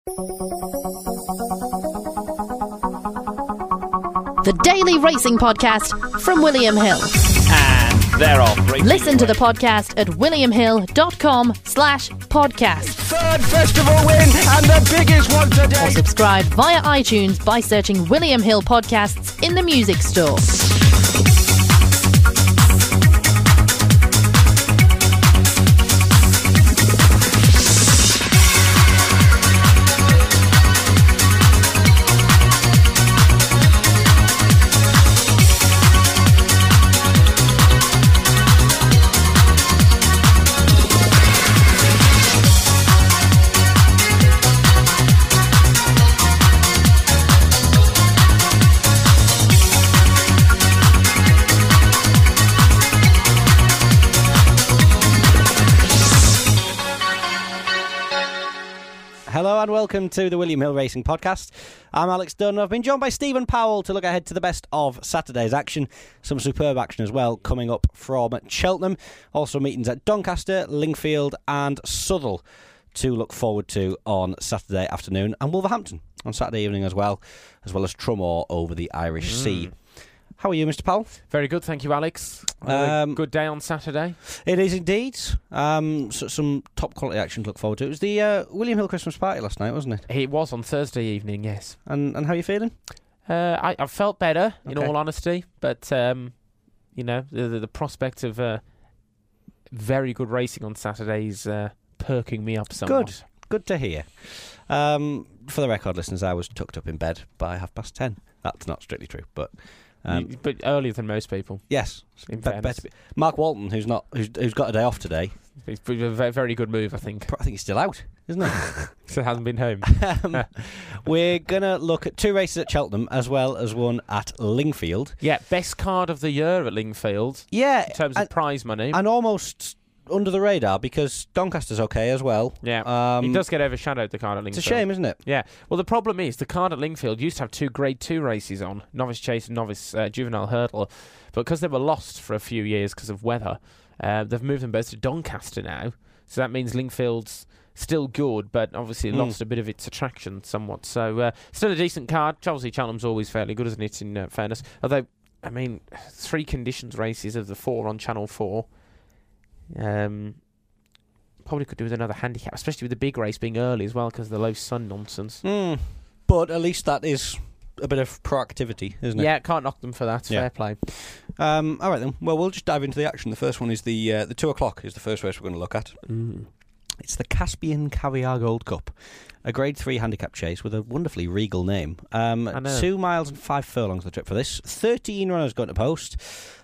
The Daily Racing Podcast from William Hill. And they're off. Listen to the podcast at williamhill.com/podcast. Third festival win and the biggest one today. Or subscribe via iTunes by searching William Hill Podcasts in the music store. Hello and welcome to the William Hill Racing Podcast. I'm Alex Dunn. I've been joined by Stephen Powell to look ahead to the best of Saturday's action. Some superb action as well coming up from Cheltenham. Also meetings at Doncaster, Lingfield and Southwell to look forward to on Saturday afternoon. And Wolverhampton on Saturday evening as well as Trumore over the Irish Sea. How are you, Mr. Powell? Very good, thank you, Alex. Good day on Saturday. It is indeed. Some top quality action to look forward to. It was the William Hill Christmas party last night, wasn't it? It was on Thursday evening, yes. And how are you feeling? I felt better, in Okay. all honesty, but the prospect of very good racing on Saturday is perking me up somewhat. Good to hear. For the record, listeners, I was tucked up in bed by 10:30. That's not strictly true, but But earlier than most people. yes. In fairness. Mark Walton, who's got a day off today, It's a very good move, I think. I think he's still out, isn't he? So it hasn't been home. We're going to look at two races at Cheltenham as well as one at Lingfield. Yeah, best card of the year at Lingfield Yeah. in terms of prize money. And almost under the radar because Doncaster's okay as well. Yeah, it does get overshadowed, the card at Lingfield. It's a shame, isn't it? Yeah. Well, the problem is the card at Lingfield used to have two Grade 2 races on, Novice Chase and Novice Juvenile Hurdle. But because they were lost for a few years because of weather, they've moved them both to Doncaster now. So that means Lingfield's still good, but obviously lost a bit of its attraction somewhat. So still a decent card. Obviously, Cheltenham's always fairly good, isn't it, in fairness? Although, I mean, 3 conditions races of the 4 on Channel 4. Probably could do with another handicap, especially with the big race being early as well because of the low sun nonsense. But at least that is a bit of proactivity, isn't it? Yeah, can't knock them for that. Yeah. Fair play. All right then. Well, we'll just dive into the action. The first one is the 2 o'clock is the first race we're going to look at. It's the Caspian Caviar Gold Cup, a Grade 3 handicap chase with a wonderfully regal name. 2 miles and 5 furlongs the trip for this. 13 runners going to post.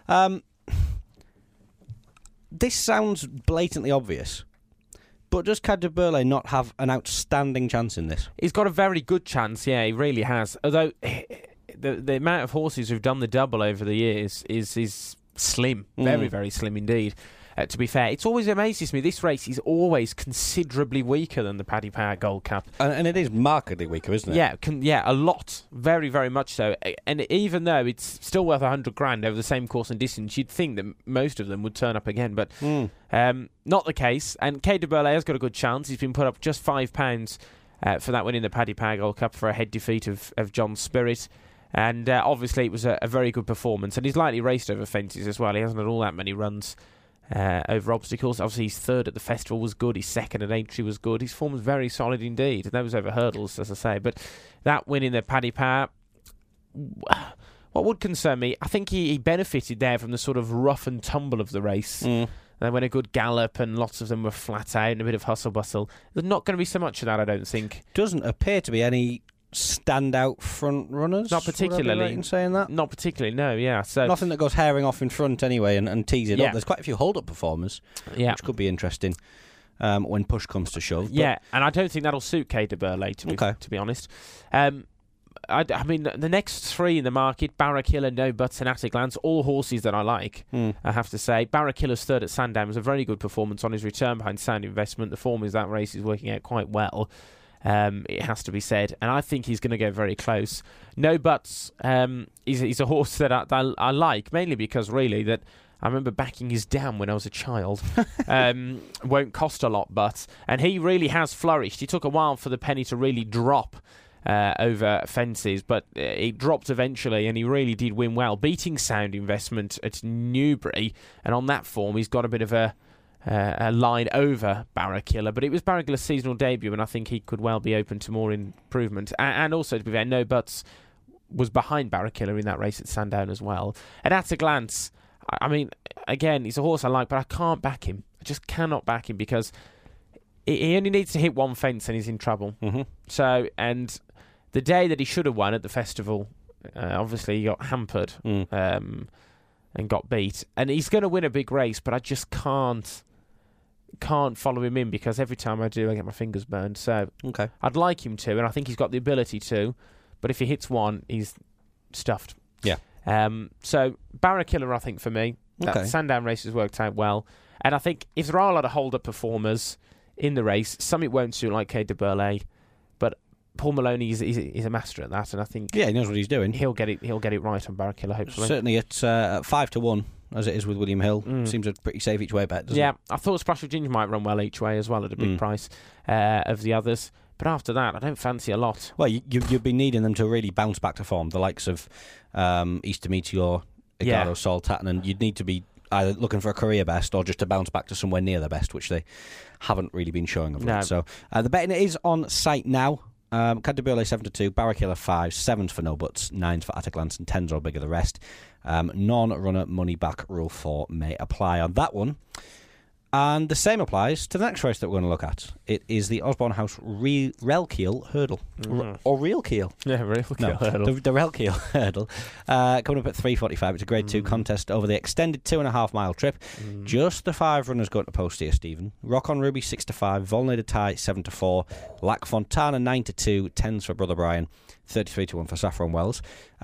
This sounds blatantly obvious, but does Cad de Burle not have an outstanding chance in this? He's got a very good chance, yeah, he really has. Although the amount of horses who've done the double over the years is slim, very, very slim indeed. To be fair, it always amazes me. This race is always considerably weaker than the Paddy Power Gold Cup. And it is markedly weaker, isn't it? Yeah, a lot. Very, very much so. And even though it's still worth $100,000 over the same course and distance, you'd think that most of them would turn up again. But not the case. And Cade de Burle has got a good chance. He's been put up just £5 for that win in the Paddy Power Gold Cup for a head defeat of John Spirit. And obviously it was a very good performance. And he's lightly raced over fences as well. He hasn't had all that many runs over obstacles. Obviously his third at the festival was good, his second at Aintree was good, his form was very solid indeed, and that was over hurdles, as I say. But that win in the Paddy Power, what would concern me, I think he benefited there from the sort of rough and tumble of the race. They went a good gallop and lots of them were flat out and a bit of hustle bustle. There's not going to be so much of that, I don't think. Doesn't appear to be any standout front runners. Not particularly. Would I be right in saying that? Not particularly, no, yeah. So nothing that goes herring off in front anyway and tease it up. There's quite a few hold-up performers, which could be interesting when push comes to shove. Yeah, and I don't think that'll suit Cade de Burle, to be honest. I mean, the next 3 in the market, Barrakiller, No Butts and Attic Lance, all horses that I like, I have to say. Barrakiller's third at Sandown was a very good performance on his return behind Sound Investment. The form is that race is working out quite well. It has to be said, and I think he's going to go very close. No Butts, he's a horse that I like, mainly because really that I remember backing his Dam when I was a child. Won't cost a lot, and he really has flourished. He took a while for the penny to really drop over fences, but it dropped eventually, and he really did win well, beating Sound Investment at Newbury, and on that form he's got a bit of a line over Barracilla, but it was Barracilla's seasonal debut, and I think he could well be open to more improvement. And also, to be fair, No Butts was behind Barracilla in that race at Sandown as well. And at a glance, I mean, again, he's a horse I like, but I can't back him. I just cannot back him because he only needs to hit one fence and he's in trouble. Mm-hmm. So, and the day that he should have won at the festival, obviously he got hampered and got beat. And he's going to win a big race, but I just can't follow him in because every time I do, I get my fingers burned. So okay. I'd like him to, and I think he's got the ability to, but if he hits one, he's stuffed. Yeah. So Barracilla, I think, for me. Okay. That Sandown race has worked out well. And I think if there are a lot of hold-up performers in the race, some it won't suit, like Quai de Burlay, but Paul Maloney is a master at that, and I think he knows what he's doing. He'll get it right on Barracilla, hopefully. Certainly at 5-1, as it is with William Hill, seems a pretty safe each way bet, doesn't it? Yeah, I thought Splash of Ginger might run well each way as well at a big price of the others. But after that, I don't fancy a lot. Well, you'd be needing them to really bounce back to form, the likes of Easter Meteor, Igado, Sol Tatton, you'd need to be either looking for a career best or just to bounce back to somewhere near their best, which they haven't really been showing of late. So the betting is on site now. Quai de Burlay 7-2, Barracilla 5, 7s for No Butts, 9s for At a Glance, and 10s or bigger the rest. Non-runner money back rule 4 may apply on that one. And the same applies to the next race that we're going to look at. It is the Osborne House Relkeel Hurdle. Or Relkeel. Yeah, Relkeel Hurdle. The Relkeel Hurdle. Coming up at 3:45. It's a Grade 2 contest over the extended 2.5 mile trip. Just the 5 runners going to post here, Stephen. Rock on Ruby 6-5, Volney de Tai 7-4, Lac Fontana 9-2, 10s for Brother Brian, 33-1 for Saffron Wells.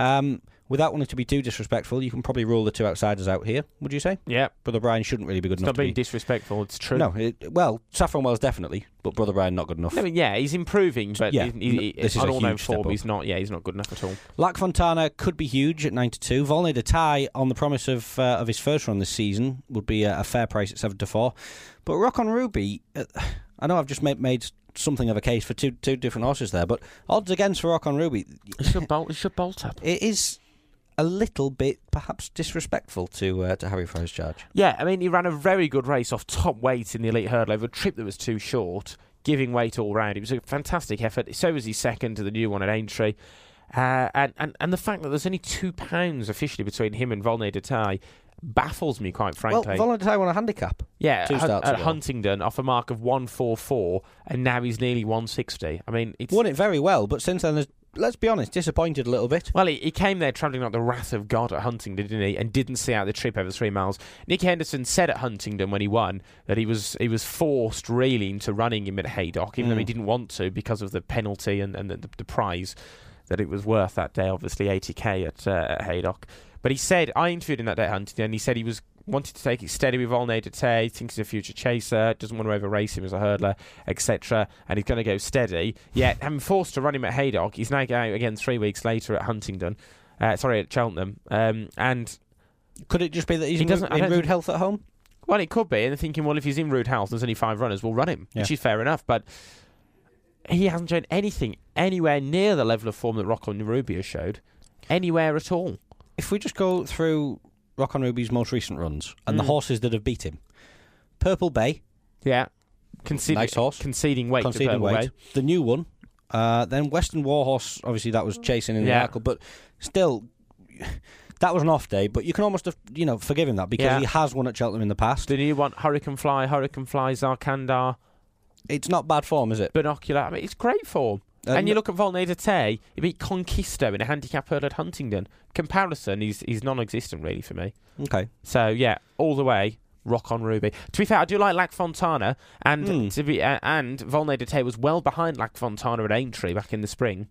Without wanting to be too disrespectful, you can probably rule the two outsiders out here, would you say? Yeah. Brother Brian shouldn't really be good enough to be... It's not being disrespectful, it's true. No, well, Saffron Wells definitely, but Brother Brian not good enough. I mean, yeah, he's improving, but this is on a all-known huge step form, up. he's not good enough at all. Lac Fontana could be huge at 9-2. Volney de Tai, on the promise of his first run this season, would be a fair price at 7-4. But Rock on Ruby, I know I've just made something of a case for two different horses there, but odds against for Rock on Ruby... It should bolt up. It is a little bit perhaps disrespectful to Harry Fry's charge. Yeah, I mean, he ran a very good race off top weight in the Elite Hurdle over a trip that was too short, giving weight all round. It was a fantastic effort. So was he second to the new one at Aintree. And the fact that there's only £2 officially between him and Volney de Tai baffles me, quite frankly. Well, Volney de Tai won a handicap. Yeah, two starts at ago. Huntingdon off a mark of 144, and now he's nearly 160. I mean, it's won it very well, but since then, let's be honest, disappointed a little bit. Well, he came there travelling like the wrath of God at Huntingdon, didn't he? And didn't see out the trip over 3 miles. Nick Henderson said at Huntingdon when he won that he was forced really into running him at Haydock, even though he didn't want to because of the penalty and the prize that it was worth that day, obviously 80k at Haydock. But he said, I interviewed him that day at Huntingdon, and he said he wanted to take it steady with Volney de Tai, thinks he's a future chaser, doesn't want to over-race him as a hurdler, etc. And he's going to go steady. Yet, having forced to run him at Haydock, he's now going again 3 weeks later at Huntingdon. At Cheltenham. And could it just be that he's in rude health at home? Well, it could be. And they're thinking, well, if he's in rude health, there's only 5 runners, we'll run him, which is fair enough. But he hasn't shown anything anywhere near the level of form that Rock on Ruby has showed. Anywhere at all. If we just go through Rock on Ruby's most recent runs and the horses that have beat him. Purple Bay. Yeah. Nice horse. Conceding weight to Purple Bay. The new one. Then Western Warhorse, obviously that was chasing in the article, but still, that was an off day, but you can almost have, forgive him that because he has won at Cheltenham in the past. The new one, Hurricane Fly, Zarkandar. It's not bad form, is it? Binocular. I mean, it's great form. And you look at Volney de Tai, he beat Conquisto in a handicap hurdle at Huntingdon. Comparison, he's non-existent really for me. Okay. So yeah, all the way, Rock on Ruby. To be fair, I do like Lac Fontana, and and Volney de Tai was well behind Lac Fontana at Aintree back in the spring.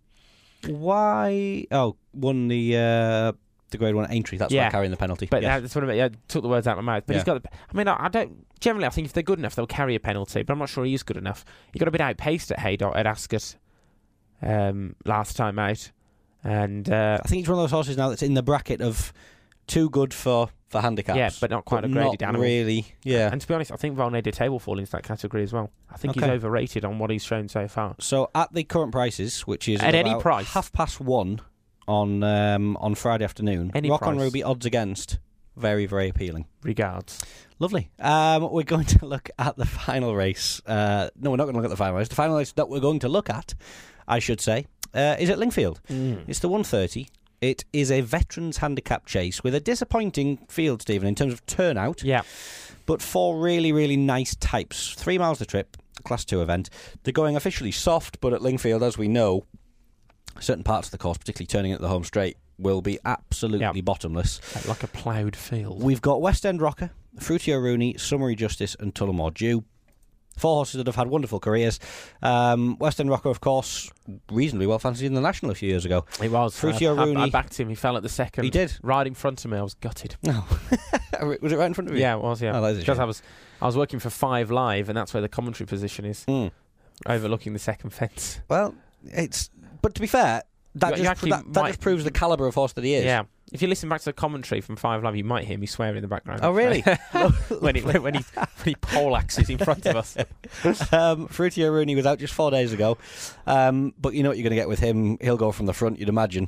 Why? Oh, won the Grade 1 Aintree. That's why carrying the penalty. But that's what I mean. I took the words out of my mouth. But he's got. I mean, I don't. Generally, I think if they're good enough, they'll carry a penalty. But I'm not sure he is good enough. He got a bit outpaced at Haydock at Ascot. Last time out, and I think he's one of those horses now that's in the bracket of too good for handicaps. Yeah, but not quite a graded not animal. really, yeah. And to be honest, I think Volney did table fall into that category as well. I think he's overrated on what he's shown so far. So at the current prices, which is at any about price, 1:30 on Friday afternoon, Rock on Ruby odds against, very, very appealing. Regards. Lovely. We're going to look at the final race. No, we're not going to look at the final race. The final race that we're going to look at, I should say, is at Lingfield. It's the 1:30. It is a veterans handicap chase with a disappointing field, Stephen, in terms of turnout. Yeah. But 4 really, really nice types. 3 miles the trip, Class 2 event. They're going officially soft, but at Lingfield, as we know, certain parts of the course, particularly turning at the home straight, will be absolutely bottomless. Like a ploughed field. We've got West End Rocker, Fruity O'Rooney, Summary Justice and Tullamore Dew. 4 horses that have had wonderful careers. West End Rocker, of course, reasonably well fancied in the National a few years ago. He was. Fruity O'Rooney. I backed him. He fell at the second. He did. Right in front of me. I was gutted. No. Was it right in front of you? Yeah, it was, yeah. Oh, because I was working for 5 Live, and that's where the commentary position is, overlooking the second fence. Well, but to be fair, that just proves the calibre of horse that he is. Yeah. If you listen back to the commentary from 5 Live, you might hear me swear in the background. Oh, really? when he poleaxes in front of us. Fruity O'Rooney was out just 4 days ago. But you know what you're going to get with him. He'll go from the front, you'd imagine,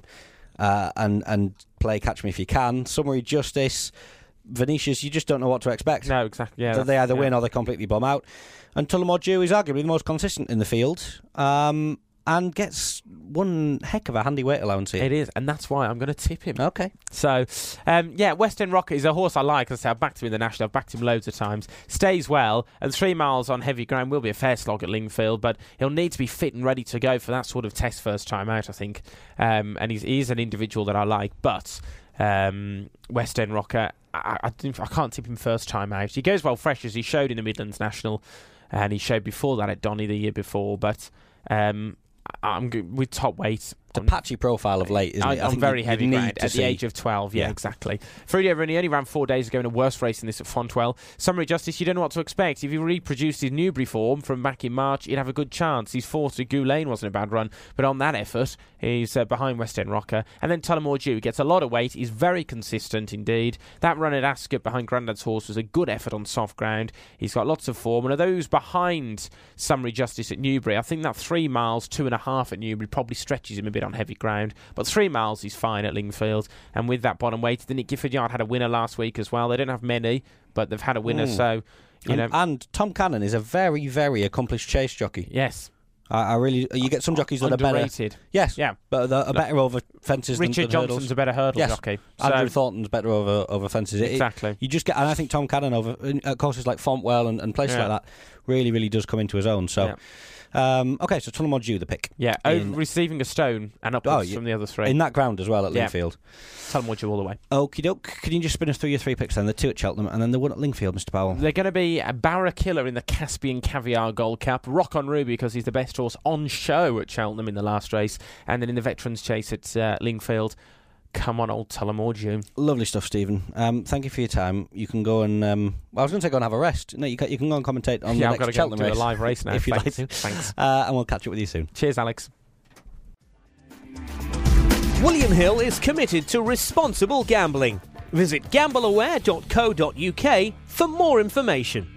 and play Catch Me If You Can. Summary Justice, Venetius, you just don't know what to expect. No, exactly. Yeah, they either win or they completely bomb out. And Tullamore Dew is arguably the most consistent in the field. And gets one heck of a handy weight allowance here. It is, and that's why I'm going to tip him. Okay. So, West End Rocker is a horse I like. As I say, I've backed him in the National. I've backed him loads of times. Stays well, and 3 miles on heavy ground will be a fair slog at Lingfield, but he'll need to be fit and ready to go for that sort of test first time out, I think. And he's an individual that I like, but West End Rocker, I can't tip him first time out. He goes well fresh, as he showed in the Midlands National, and he showed before that at Donny the year before, but I'm good with top weight. The patchy profile of late, isn't it? I'm very heavy ground at the age of 12. Yeah, exactly. Fruity O'Rooney only ran 4 days ago in a worse race than this at Fontwell. Summary Justice, you don't know what to expect. If he reproduced his Newbury form from back in March, he'd have a good chance. His 4th to Goulane wasn't a bad run, but on that effort, he's behind West End Rocker. And then Tullamore Dew gets a lot of weight. He's very consistent indeed. That run at Ascot behind Grandad's horse was a good effort on soft ground. He's got lots of form. And of those behind Summary Justice at Newbury, I think that 3 miles, 2.5 at Newbury probably stretches him a bit on heavy ground. But 3 miles he's fine at Lingfield, and with that bottom weight, the Nick Gifford Yard had a winner last week as well. They don't have many, but they've had a winner, so you know. And Tom Cannon is a very, very accomplished chase jockey. Yes, I really. You get some jockeys that underrated. Are better. Yes, yeah, but are better over fences. Richard than Johnson's hurdles. a better hurdle jockey. Andrew Thornton's better over fences. Exactly. You just get, and I think Tom Cannon over at courses like Fontwell and places like that really, really does come into his own. So. Yeah. Okay, so Tullamore Dew, the pick. Yeah, receiving a stone and upwards from the other 3. In that ground as well at Lingfield. Tullamore Dew all the way. Okie doke. Can you just spin us through your 3 picks then? The 2 at Cheltenham and then the 1 at Lingfield, Mr. Powell. They're going to be a Barra Killer in the Caspian Caviar Gold Cup, Rock on Ruby because he's the best horse on show at Cheltenham in the last race, and then in the Veterans Chase at Lingfield, come on, old Tullamore Dew. Lovely stuff, Stephen. Thank you for your time. You can go and I was going to say go and have a rest. No, you can go and commentate on the next Cheltenham race. Do a live race now if you'd like to. Thanks. And we'll catch up with you soon. Cheers, Alex. William Hill is committed to responsible gambling. Visit gambleaware.co.uk for more information.